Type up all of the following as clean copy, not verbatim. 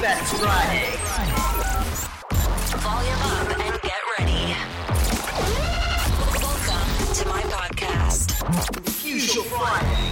About It Friday. Volume up and get ready. Welcome to my podcast. Fusion Friday.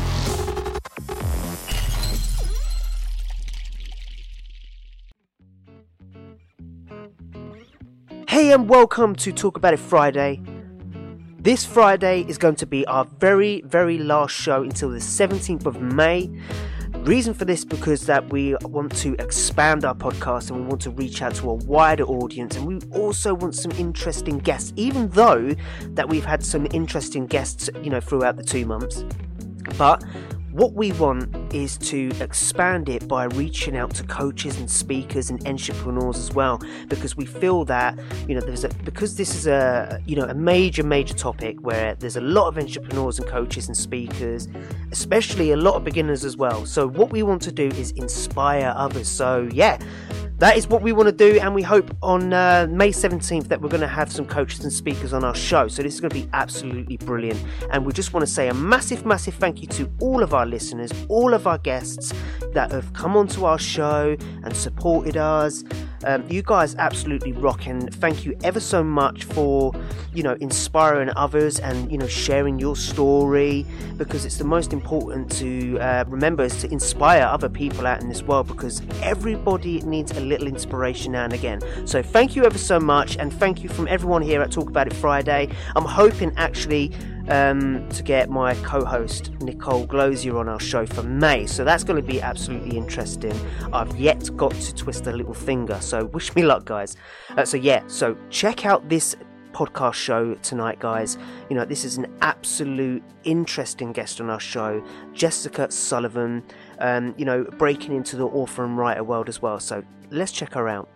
Hey and welcome to Talk About It Friday. This Friday is going to be our very, very last show until the 17th of May. Reason for this because that we want to expand our podcast and we want to reach out to a wider audience, and we also want some interesting guests, even though that we've had some interesting guests, throughout the 2 months. But what we want is to expand it by reaching out to coaches and speakers and entrepreneurs as well, because we feel that because this is a major topic where there's a lot of entrepreneurs and coaches and speakers, especially a lot of beginners as well. So what we want to do is inspire others. So yeah, that is what we want to do, and we hope on May 17th that we're going to have some coaches and speakers on our show. So this is going to be absolutely brilliant, and we just want to say a massive thank you to all of our listeners, all of our guests that have come onto our show and supported us. You guys absolutely rock, and thank you ever so much for inspiring others and sharing your story, because it's the most important to remember is to inspire other people out in this world, because everybody needs a little inspiration now and again. So thank you ever so much, and thank you from everyone here at Talk About It Friday. I'm hoping actually to get my co-host Nicole Glozier on our show for May, so that's going to be absolutely interesting. I've yet got to twist a little finger, so wish me luck, guys. So check out this podcast show tonight, guys. This is an absolute interesting guest on our show, Jessica Sullivan, breaking into the author and writer world as well, so let's check her out.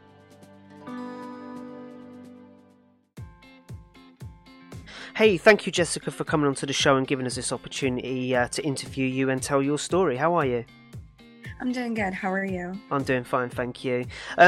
Hey, thank you, Jessica, for coming onto the show and giving us this opportunity to interview you and tell your story. How are you? I'm doing good. How are you? I'm doing fine, thank you.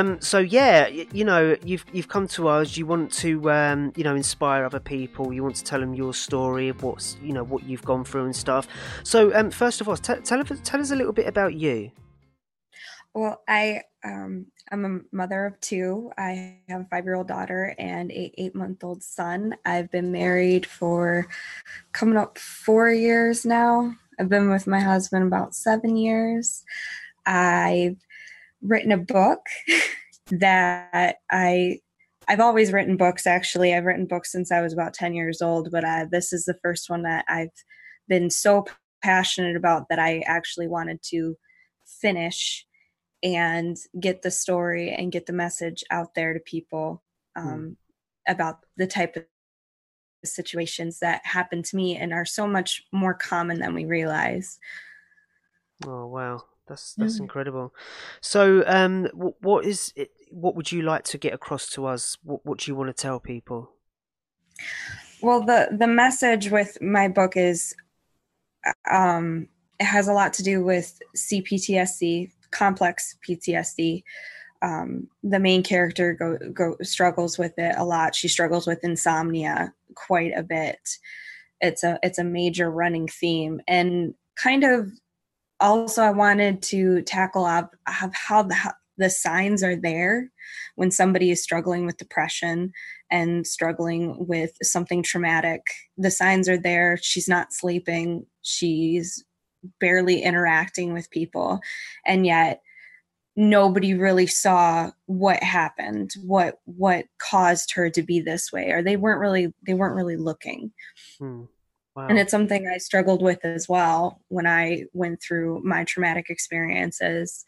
You've come to us. You want to, inspire other people. You want to tell them your story of what you've gone through and stuff. So, first of all, tell us a little bit about you. Well, I'm a mother of two. I have a 5-year-old daughter and an 8-month-old son. I've been married for coming up 4 years now. I've been with my husband about 7 years. I've written a book that I've always written books, actually. I've written books since I was about 10 years old, but this is the first one that I've been so passionate about that I actually wanted to finish and get the story and get the message out there to people about the type of situations that happen to me and are so much more common than we realize. Oh, wow. That's incredible. So, what is it? What would you like to get across to us? What do you want to tell people? Well, the message with my book is, it has a lot to do with CPTSD, complex PTSD. The main character struggles with it a lot. She struggles with insomnia quite a bit. It's a major running theme, and kind of also I wanted to tackle how the signs are there when somebody is struggling with depression and struggling with something traumatic. The signs are there. She's not sleeping. She's barely interacting with people, and yet nobody really saw what happened, what caused her to be this way, or they weren't really looking. Wow. And it's something I struggled with as well when I went through my traumatic experiences.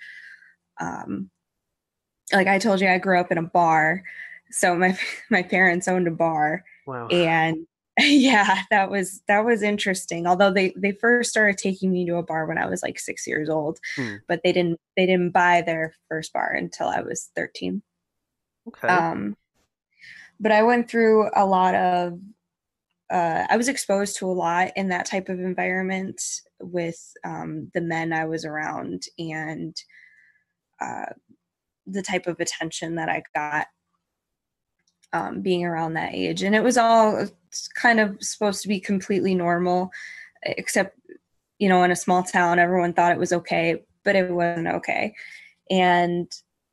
Like I told you, I grew up in a bar, so my parents owned a bar. Wow. And yeah, that was interesting. Although they first started taking me to a bar when I was like 6 years old, but they didn't buy their first bar until I was 13. Okay. But I went through a lot of. I was exposed to a lot in that type of environment with the men I was around and the type of attention that I got being around that age. And it was all kind of supposed to be completely normal, except, in a small town, everyone thought it was okay, but it wasn't okay. And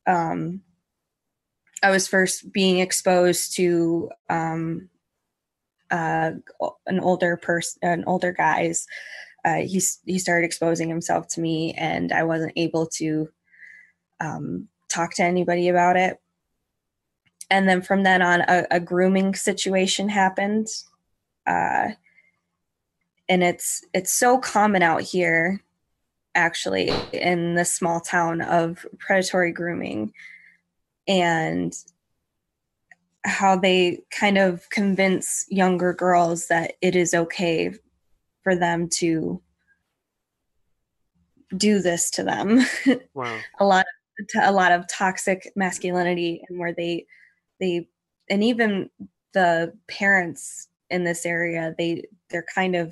I was first being exposed to an older guy's. He started exposing himself to me, and I wasn't able to talk to anybody about it. And then from then on, a grooming situation happened, and it's so common out here, actually, in this small town, of predatory grooming, and how they kind of convince younger girls that it is okay for them to do this to them. Wow. a lot of toxic masculinity, and where they and even the parents in this area, they're kind of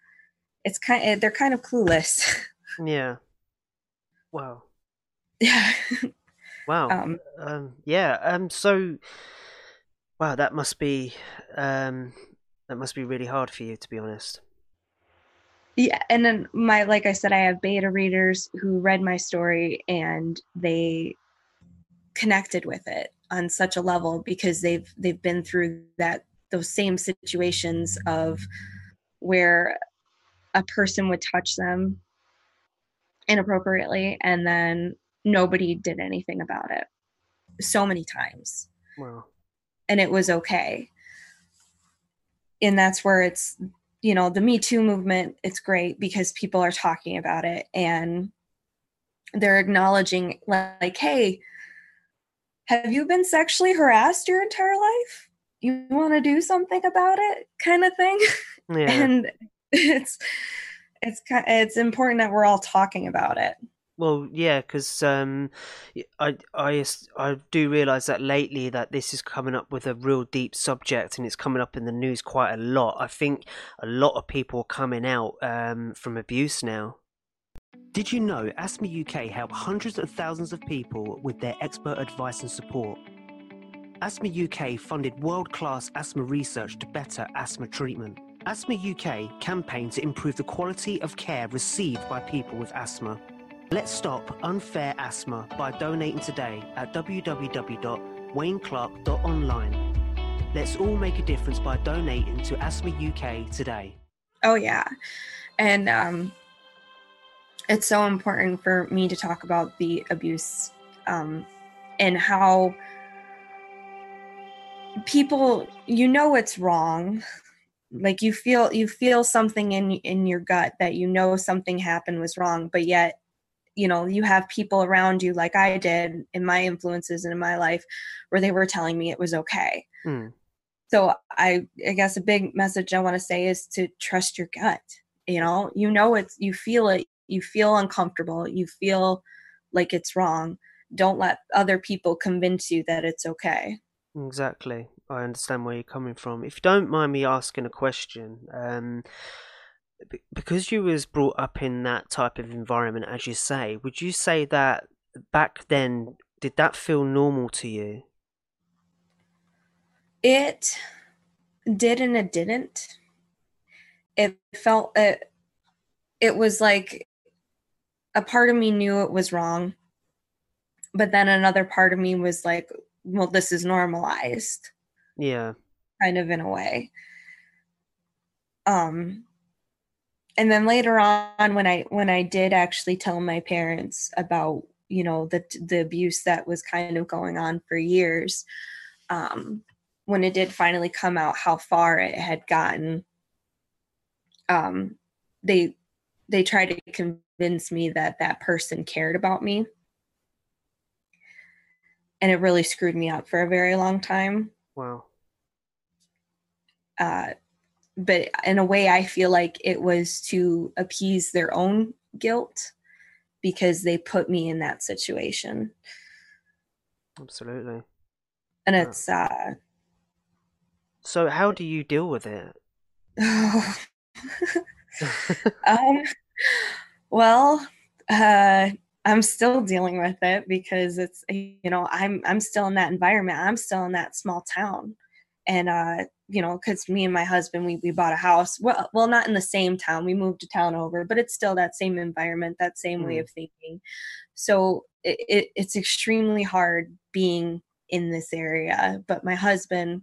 clueless. Yeah. Wow. Yeah. Wow. Yeah. So, wow, that must be really hard for you, to be honest. Yeah, and then like I said, I have beta readers who read my story, and they connected with it on such a level because they've been through those same situations of where a person would touch them inappropriately, and then nobody did anything about it so many times. Wow. And it was okay. And that's where it's, the Me Too movement, it's great because people are talking about it, and they're acknowledging, like, hey, have you been sexually harassed your entire life? You want to do something about it, kind of thing. Yeah. And it's important that we're all talking about it. Well, yeah, because I do realise that lately that this is coming up with a real deep subject, and it's coming up in the news quite a lot. I think a lot of people are coming out from abuse now. Did you know Asthma UK help hundreds of thousands of people with their expert advice and support? Asthma UK funded world-class asthma research to better asthma treatment. Asthma UK campaigned to improve the quality of care received by people with asthma. Let's stop unfair asthma by donating today at www.wayneclark.online. Let's all make a difference by donating to Asthma UK today. Oh, yeah. And it's so important for me to talk about the abuse and how people, it's wrong. Like you feel something in your gut that something happened was wrong, but yet you have people around you, like I did in my influences and in my life, where they were telling me it was okay. So I guess a big message I want to say is to trust your gut. You feel it, you feel uncomfortable, you feel like it's wrong. Don't let other people convince you that it's okay. Exactly. I understand where you're coming from. If you don't mind me asking a question, because you was brought up in that type of environment, as you say, would you say that back then, did that feel normal to you? It did and it didn't. It felt it was like a part of me knew it was wrong, but then another part of me was like, well, this is normalized. Yeah. Kind of, in a way. And then later on, when I did actually tell my parents about, the abuse that was kind of going on for years, when it did finally come out how far it had gotten, they tried to convince me that that person cared about me. And it really screwed me up for a very long time. Wow. But in a way, I feel like it was to appease their own guilt because they put me in that situation. Absolutely. And it's... So how do you deal with it? Well, I'm still dealing with it because it's, I'm still in that environment. I'm still in that small town. And because me and my husband, we bought a house. Well, not in the same town. We moved a town over, but it's still that same environment, that same way of thinking. So it's extremely hard being in this area. But my husband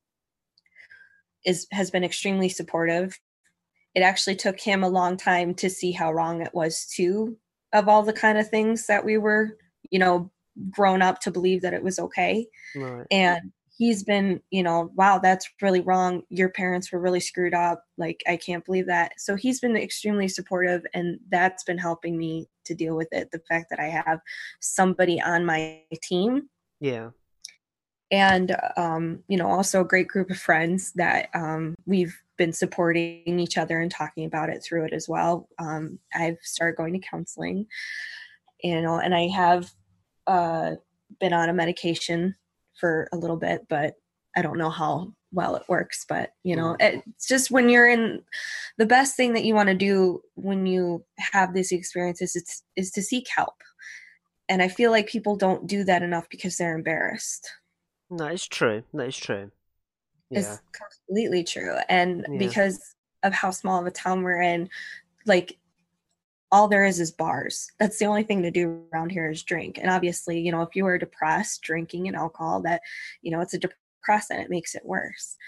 has been extremely supportive. It actually took him a long time to see how wrong it was too, of all the kind of things that we were, grown up to believe that it was okay. Right. And he's been, wow, that's really wrong. Your parents were really screwed up. Like, I can't believe that. So he's been extremely supportive, and that's been helping me to deal with it. The fact that I have somebody on my team. Yeah. And, also a great group of friends that we've been supporting each other and talking about it through it as well. I've started going to counseling, and I have been on a medication for a little bit, but I don't know how well it works. But, it's just when you're in, the best thing that you want to do when you have these experiences is to seek help. And I feel like people don't do that enough because they're embarrassed. No, it's true. That is true. Yeah. It's completely true. And Yeah. because of how small of a town we're in, like, all there is bars. That's the only thing to do around here is drink. And obviously, if you are depressed, drinking and alcohol, that, it's a depressant. It makes it worse.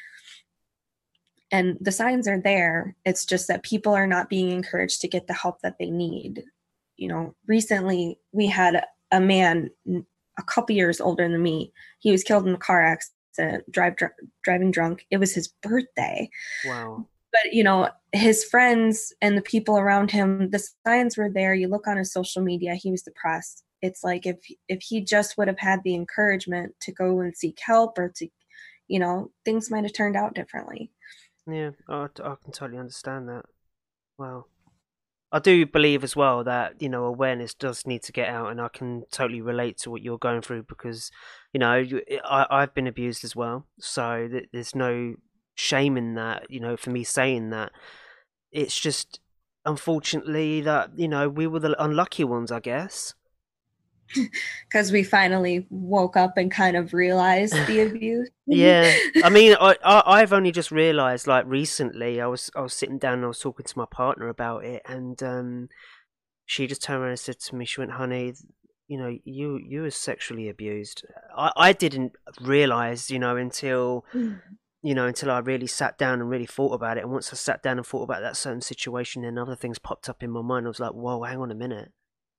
And the signs are there. It's just that people are not being encouraged to get the help that they need. Recently we had a man a couple years older than me. He was killed in a car accident, driving drunk. It was his birthday. Wow. But, his friends and the people around him, the signs were there. You look on his social media, he was depressed. It's like if he just would have had the encouragement to go and seek help, or to, things might have turned out differently. Yeah, I can totally understand that. Wow. I do believe as well that, awareness does need to get out, and I can totally relate to what you're going through because, I've been abused as well. So there's no shame in that, for me saying that. It's just, unfortunately, that, we were the unlucky ones, I guess. Because we finally woke up and kind of realized the abuse. Yeah, I mean, I've only just realised, like, recently. I was sitting down and I was talking to my partner about it, and she just turned around and said to me, she went, "Honey, you were sexually abused." I didn't realise, until until I really sat down and really thought about it. And once I sat down and thought about that certain situation, then other things popped up in my mind. I was like, "Whoa, hang on a minute.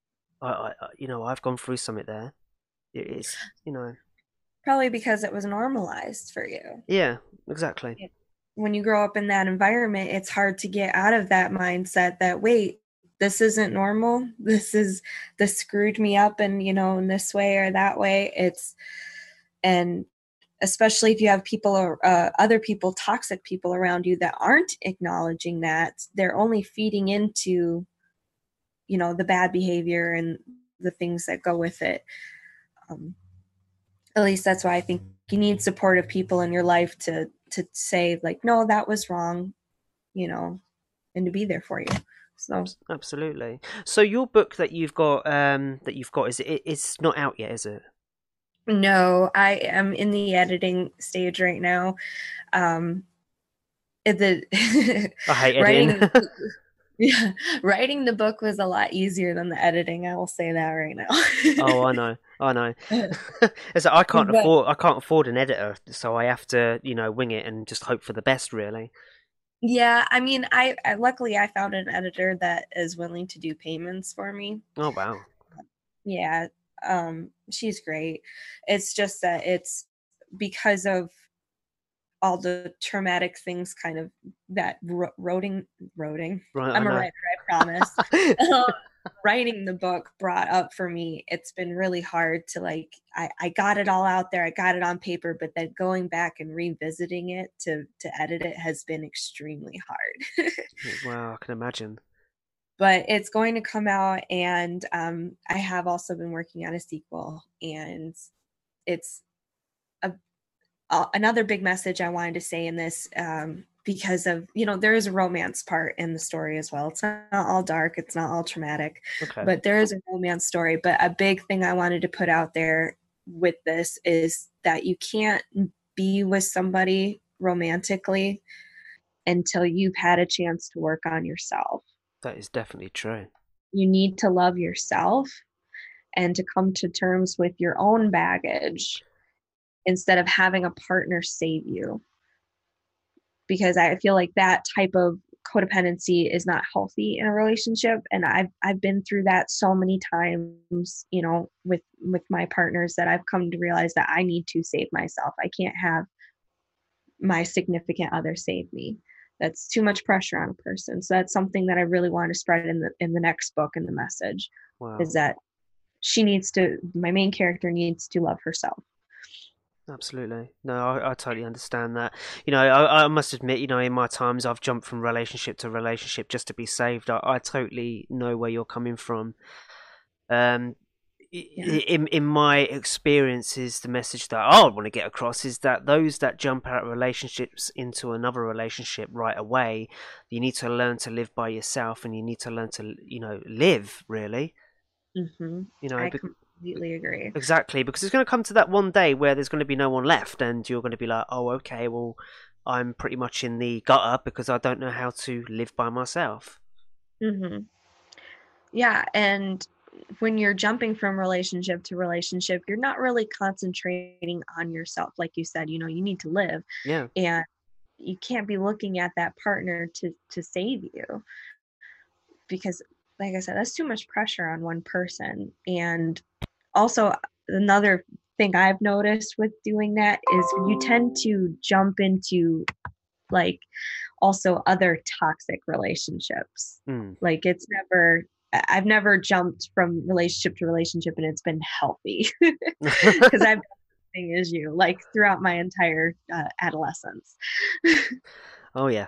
I've gone through something there." It's, Probably because it was normalized for you. Yeah, exactly. When you grow up in that environment, it's hard to get out of that mindset that, wait, this isn't normal. This screwed me up, and, in this way or that way. And especially if you have people or other people, toxic people around you that aren't acknowledging that, they're only feeding into, the bad behavior and the things that go with it. At least that's why I think you need supportive people in your life to say, like, no, that was wrong, and to be there for you. So absolutely. So your book that you've got it's not out yet, is it? No, I am in the editing stage right now. I hate editing. Writing the book was a lot easier than the editing. I will say that right now. Oh, I know. It's like I can't afford an editor, so I have to, wing it and just hope for the best, really. Yeah, I mean, I luckily I found an editor that is willing to do payments for me. Oh, wow. Yeah, she's great. It's just that it's because of all the traumatic things kind of that roading. Right, I'm a writer, I promise. Writing the book brought up for me, it's been really hard to, like, I got it all out there, I got it on paper, but then going back and revisiting it to edit it has been extremely hard. Wow, I can imagine. But it's going to come out, and I have also been working on a sequel, and it's another big message I wanted to say in this, because of, there is a romance part in the story as well. It's not all dark, it's not all traumatic, okay. But there is a romance story. But a big thing I wanted to put out there with this is that you can't be with somebody romantically until you've had a chance to work on yourself. That is definitely true. You need to love yourself and to come to terms with your own baggage instead of having a partner save you. Because I feel like that type of codependency is not healthy in a relationship, and I've been through that so many times, you know, with my partners, that I've come to realize that I need to save myself. I can't have my significant other save me. That's too much pressure on a person. So that's something that I really want to spread in the next book, and the message is that my main character needs to love herself. Absolutely. No, I totally understand that. You know, I must admit, you know, in my times I've jumped from relationship to relationship just to be saved. I totally know where you're coming from. In my experiences, the message that I want to get across is that those that jump out of relationships into another relationship right away, you need to learn to live by yourself, and you need to learn to, you know, live really. Mm-hmm. You know, I completely agree. Exactly, because it's going to come to that one day where there's going to be no one left, and you're going to be like, oh, okay, well, I'm pretty much in the gutter because I don't know how to live by myself. Mm-hmm. Yeah, and when you're jumping from relationship to relationship, you're not really concentrating on yourself. Like you said, you know, you need to live. Yeah. And you can't be looking at that partner to save you, because like I said, that's too much pressure on one person. And also another thing I've noticed with doing that is you tend to jump into like also other toxic relationships. Like I've never jumped from relationship to relationship and it's been healthy, because I've done the same as you, like throughout my entire adolescence. Oh yeah.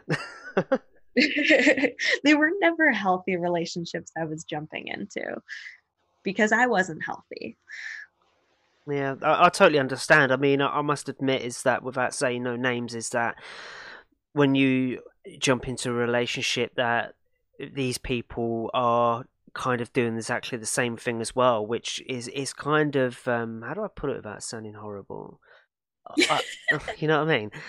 They were never healthy relationships I was jumping into because I wasn't healthy. Yeah, I totally understand. I mean, I must admit is that, without saying no names, is that when you jump into a relationship, that these people are kind of doing exactly the same thing as well, which is kind of how do I put it without sounding horrible? You know what I mean?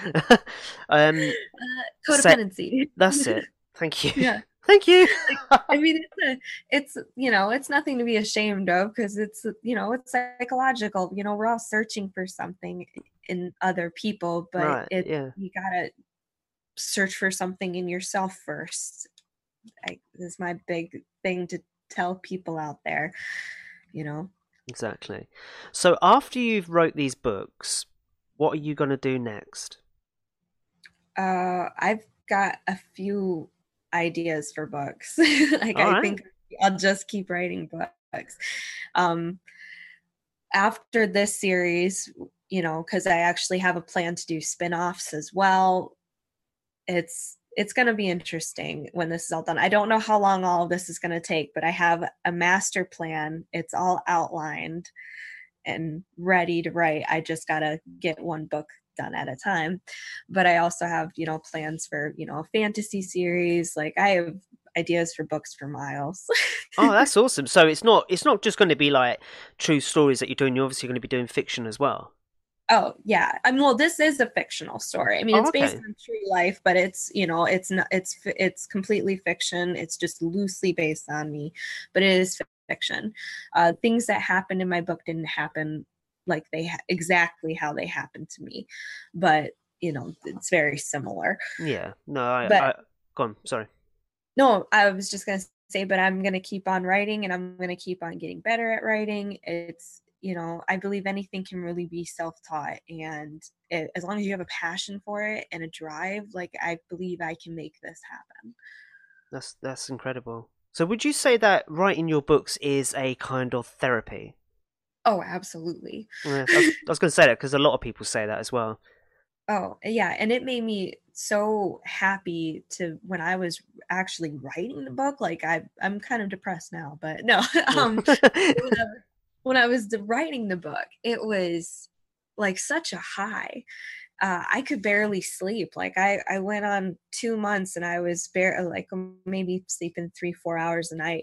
Codependency. That's it. Thank you. Yeah. Thank you. I mean, it's you know, it's nothing to be ashamed of, because it's, you know, it's psychological. You know, we're all searching for something in other people, but Right, yeah. you gotta search for something in yourself first. This is my big thing to tell people out there, you know. Exactly. So after you've wrote these books, what are you going to do next? I've got a few ideas for books. Like, All I right. think I'll just keep writing books. After this series, you know, because I actually have a plan to do spin-offs as well. It's going to be interesting when this is all done. I don't know how long all of this is going to take, but I have a master plan. It's all outlined and ready to write. I just got to get one book done at a time. But I also have, you know, plans for, you know, a fantasy series. Like, I have ideas for books for miles. Oh, that's awesome. So it's not just going to be like true stories that you're doing. You're obviously going to be doing fiction as well. Oh yeah, I mean, well, this is a fictional story. I mean, it's based on true life, but it's, you know, it's not, it's completely fiction. It's just loosely based on me, but it is fiction. Things that happened in my book didn't happen like exactly how they happened to me, but you know, it's very similar. Yeah. No, I go on. Sorry. No, I was just gonna say, but I'm gonna keep on writing, and I'm gonna keep on getting better at writing. It's, you know, I believe anything can really be self-taught, and as long as you have a passion for it and a drive, like, I believe I can make this happen. That's incredible. So would you say that writing your books is a kind of therapy? Oh, absolutely. Yeah, I was going to say that because a lot of people say that as well. Oh, yeah, and it made me so happy to when I was actually writing the book. Like, I'm kind of depressed now, but no. When I was writing the book, it was like such a high. I could barely sleep. Like, I went on 2 months and I was maybe sleeping 3-4 hours a night,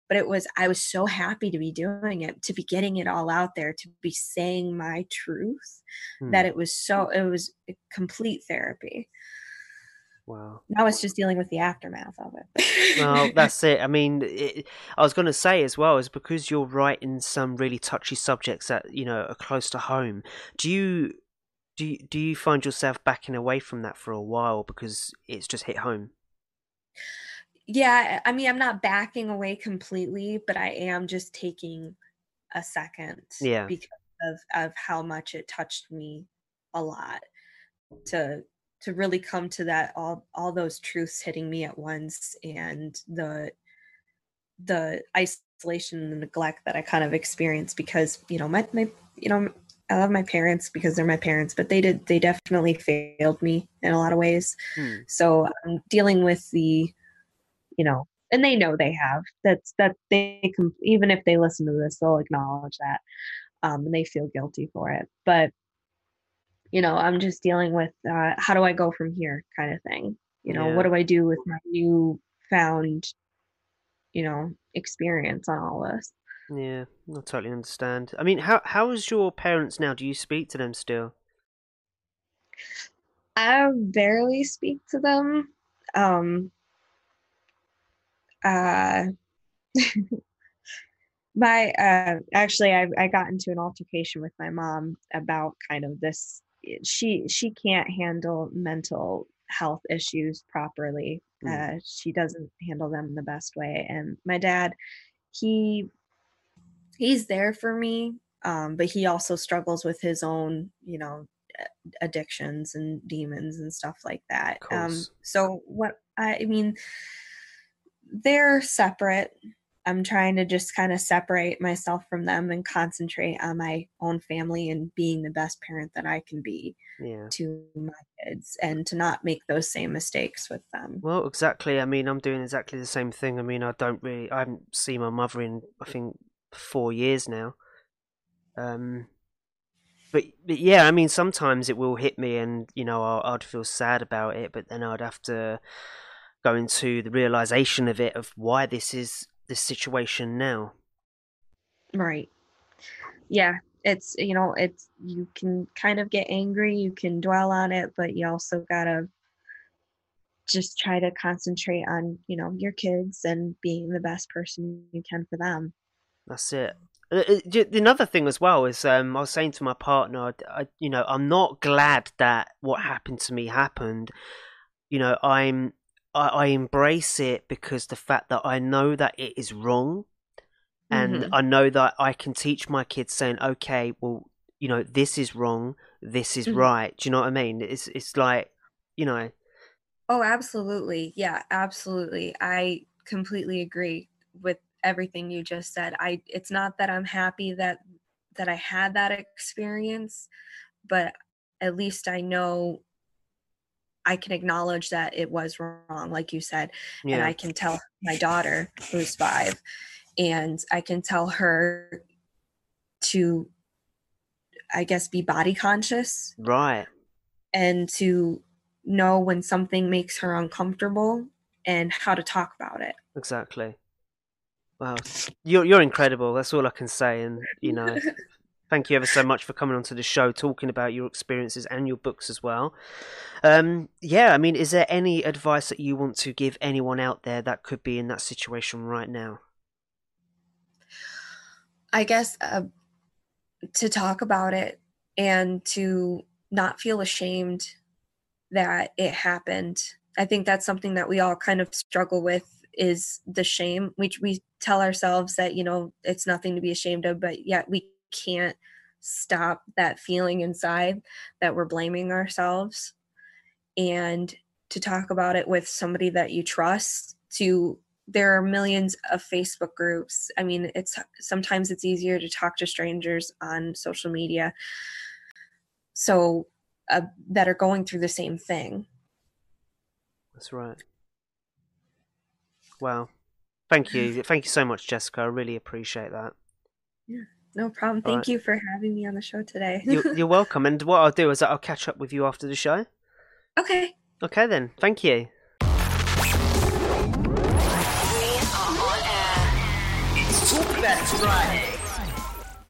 but I was so happy to be doing it, to be getting it all out there, to be saying my truth, that it was a complete therapy. Wow. Now it's just dealing with the aftermath of it. Well, that's it. I mean, I was going to say as well, is because you're writing some really touchy subjects that, are close to home. Do you find yourself backing away from that for a while because it's just hit home? Yeah, I mean, I'm not backing away completely, but I am just taking a second because of how much it touched me a lot to really come to that, all those truths hitting me at once, and the isolation and the neglect that I kind of experienced because, my I love my parents because they're my parents, but they definitely failed me in a lot of ways. So I'm dealing with the, and they know they have, that they can, even if they listen to this, they'll acknowledge that, and they feel guilty for it. But, I'm just dealing with, how do I go from here kind of thing? What do I do with my new found, experience on all this? Yeah, I totally understand. I mean, how is your parents now? Do you speak to them still? I barely speak to them. Actually, I got into an altercation with my mom about kind of this. She can't handle mental health issues properly. She doesn't handle them the best way. And my dad, he's there for me, but he also struggles with his own, addictions and demons and stuff like that. So they're separate. I'm trying to just kind of separate myself from them and concentrate on my own family and being the best parent that I can be to my kids, and to not make those same mistakes with them. Well, exactly. I mean, I'm doing exactly the same thing. I mean, I haven't seen my mother in, I think, 4 years now. But yeah, I mean, sometimes it will hit me, and I'd feel sad about it, but then I'd have to go into the realization of it, of why this is this situation now. Right. Yeah. It's, you can kind of get angry, you can dwell on it, but you also gotta just try to concentrate on, your kids and being the best person you can for them. That's it. Another thing as well is, I was saying to my partner, I'm not glad that what happened to me happened. I embrace it because the fact that I know that it is wrong, and I know that I can teach my kids saying, okay, well, this is wrong, this is right. Do you know what I mean? It's like, Oh, absolutely. Yeah, absolutely. I completely agree with everything you just said. It's not that I'm happy that I had that experience, but at least I know I can acknowledge that it was wrong, like you said. Yeah. And I can tell my daughter, who's 5, and I can tell her to, I guess, be body conscious. Right. And to know when something makes her uncomfortable and how to talk about it. Exactly. Wow. You're incredible. That's all I can say. And, thank you ever so much for coming onto the show, talking about your experiences and your books as well. Yeah, I mean, is there any advice that you want to give anyone out there that could be in that situation right now? I guess to talk about it and to not feel ashamed that it happened. I think that's something that we all kind of struggle with, is the shame, which we tell ourselves that, it's nothing to be ashamed of, but yet we can't stop that feeling inside that we're blaming ourselves. And to talk about it with somebody that you trust. There are millions of Facebook groups. I mean, sometimes it's easier to talk to strangers on social media, so that are going through the same thing. That's right. Wow. Thank you so much, Jessica. I really appreciate that. Yeah, no problem. Thank you for having me on the show today. You're welcome. And what I'll do is I'll catch up with you after the show. Okay. Okay then. Thank you. About It Friday.